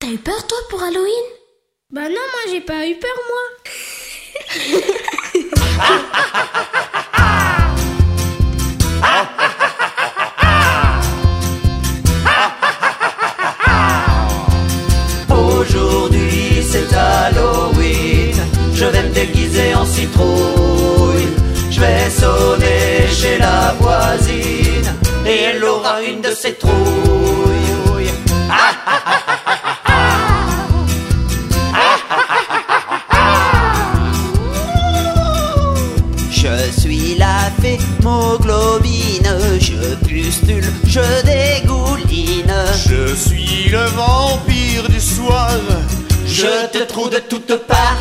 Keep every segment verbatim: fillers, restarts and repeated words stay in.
T'as eu peur toi pour Halloween? Bah non, moi j'ai pas eu peur moi. Aujourd'hui c'est Halloween, je vais me déguiser en citrouille. Je vais sonner chez la voisine et elle aura une de ses trouilles. Je suis la fée Moglobine, je pustule, je dégouline. Je suis le vampire du soir, je te trouve de toutes parts.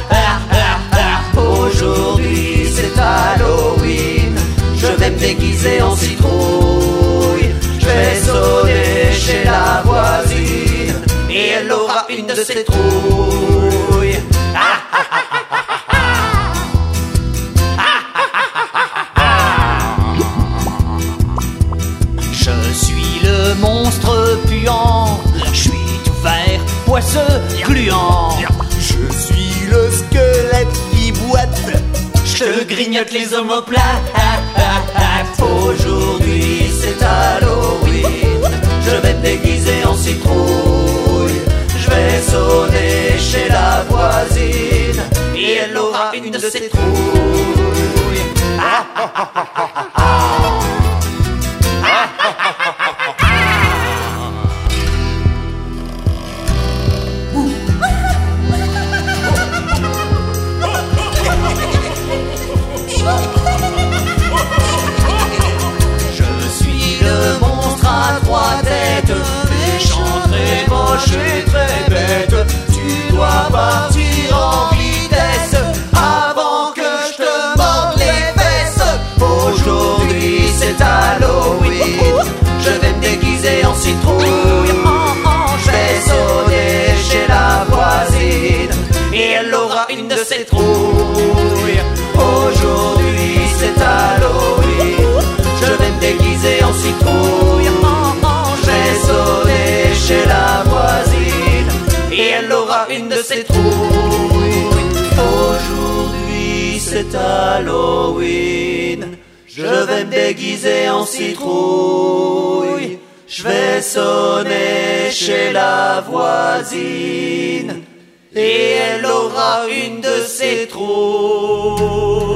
Aujourd'hui c'est Halloween, je vais me déguiser en citrouille. Je vais sonner chez la voisine et elle aura une de ses trouilles. Je suis le monstre puant, je suis tout vert, poisseux, gluant. je suis le squelette qui boite, Je te grignote les omoplates. Aujourd'hui c'est Halloween, je vais me déguiser en citrouille. Je vais sonner chez la voisine et elle aura une de ses trouilles. Je suis le monstre à trois têtes, méchant, très moche et très bête. Tu dois partir en vitesse avant que je te morde les fesses. Aujourd'hui c'est Halloween, je vais me déguiser en citrouille. Je vais sonner chez la voisine et elle aura une de ses trouilles. Aujourd'hui c'est Halloween, je vais me déguiser en citrouille. Je vais sonner chez la voisine et elle aura une de ses trouilles. Aujourd'hui c'est Halloween, je vais me déguiser en citrouille. Je vais sonner chez la voisine et elle aura une de ses trouilles.